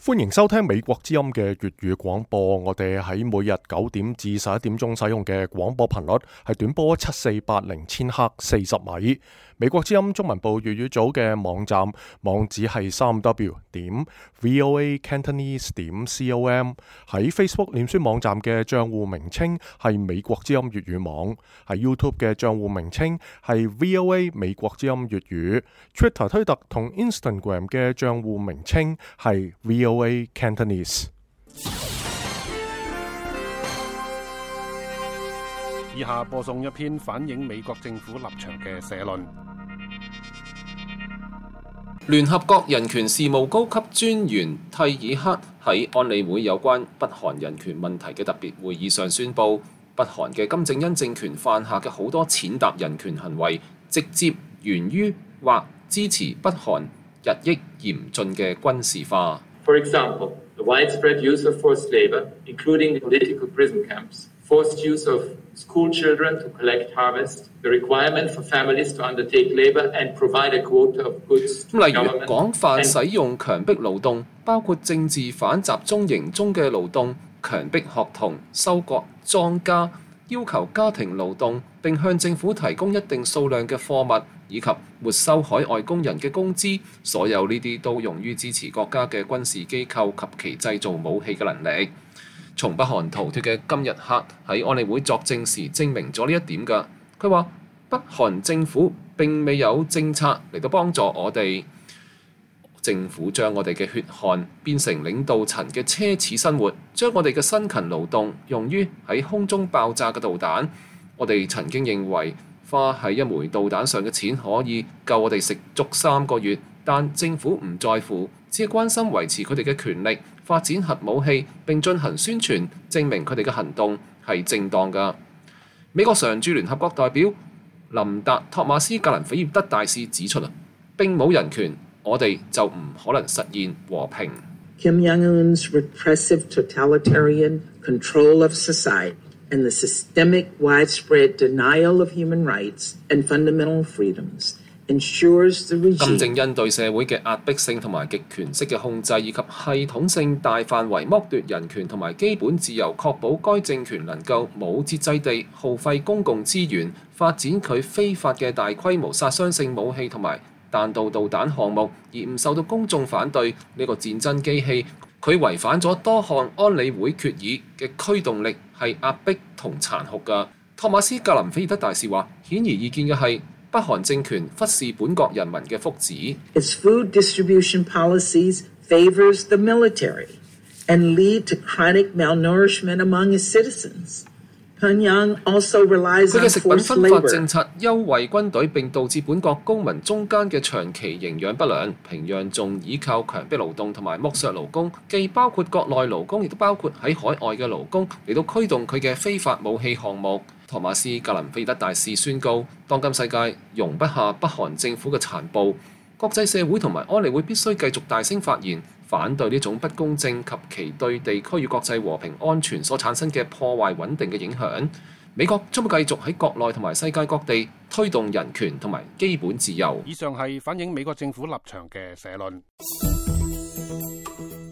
歡迎收聽美國之音嘅粵語廣播。我哋喺每日9點至11點鐘使用嘅廣播頻率係短波7480千赫40米。美國之音中文部粵語組嘅網站網址係 3w.voacantonese.com。 喺 Facebook 臉書網站嘅賬戶名稱係美國之音粵語網。喺 YouTube 嘅賬戶名稱係 VOA 美國之音粵語。 Twitter 推特同 Instagram 嘅賬戶名稱係 VOA Cantonese。 以下播送一篇反映美國政府立場嘅社論。 聯合國人權事務高級專員蒂爾克喺安理會有關北韓人權問題嘅特別會議上宣布，北韓嘅金正恩政權犯下嘅好多踐踏人權行為，直接源於或支持北韓日益嚴峻嘅軍事化。 For example, the widespread use of forced labor, including political prison camps, forced use of school children to collect harvest, the requirement for families to undertake labor and provide a quota of goods to government. 例如廣泛使用強迫勞動，包括政治犯集中營中嘅勞動，強迫學童收割莊稼，要求家庭勞動，並向政府提供一定數量嘅貨物，以及沒收海外工人嘅工資。所有呢啲都用於支持國家嘅軍事機構及其製造武器嘅能力。從北韓逃脫嘅金日克喺安理會作證時證明咗呢一點㗎。佢話北韓政府並未有政策嚟到幫助我哋，政府將我哋嘅血汗變成領導層嘅奢侈生活，將我哋嘅辛勤勞動用於喺空中爆炸嘅導彈。我哋曾經認為花喺一枚導彈上嘅錢可以夠我哋食足3個月，但政府唔在乎，只係關心維持佢哋嘅權力，發展核武器並進行宣傳，證明佢哋嘅行動係正當㗎。美國常駐聯合國代表林達托馬斯格蘭菲爾德大使指出並冇人權，我哋就唔可能實現和平。 Kim Jong-un's repressive totalitarian control of society and the systemic widespread denial of human rights and fundamental freedoms ensures the regime。 金正恩對社會嘅壓迫性同埋極權式嘅控制，以及系統性大範圍剝奪人權同埋基本自由，確保該政權能夠冇節制地耗費公共資源，發展佢非法嘅大規模殺傷性武器同埋彈道導彈項目，而唔受到公眾反對。呢個戰爭機器，佢違反咗多項安理會決議嘅驅動力係壓迫同殘酷㗎。托馬斯格林菲爾德大使話，顯而易見嘅係北韓政權忽視本國人民嘅福祉。Its food distribution policies favors the military and lead to chronic malnourishment among its citizens. Pyongyang also relies on forced labor。佢嘅食品分發政策優惠軍隊，並導致本國公民中間嘅長期營養不良。平壤仲依靠強迫勞動同埋剝削勞工，既包括國內勞工，亦都包括喺海外嘅勞工，嚟到驅動佢嘅非法武器項目。托馬斯格林菲爾德大使宣告，當今世界容不下北韓政府嘅殘暴，國際社會同埋安理會必須繼續大聲發言，反對呢種不公正及其對地區與國際和平安全所產生嘅破壞穩定嘅影響。美國將會繼續喺國內同埋世界各地推動人權同埋基本自由。 以上係反映美國政府立場嘅社論。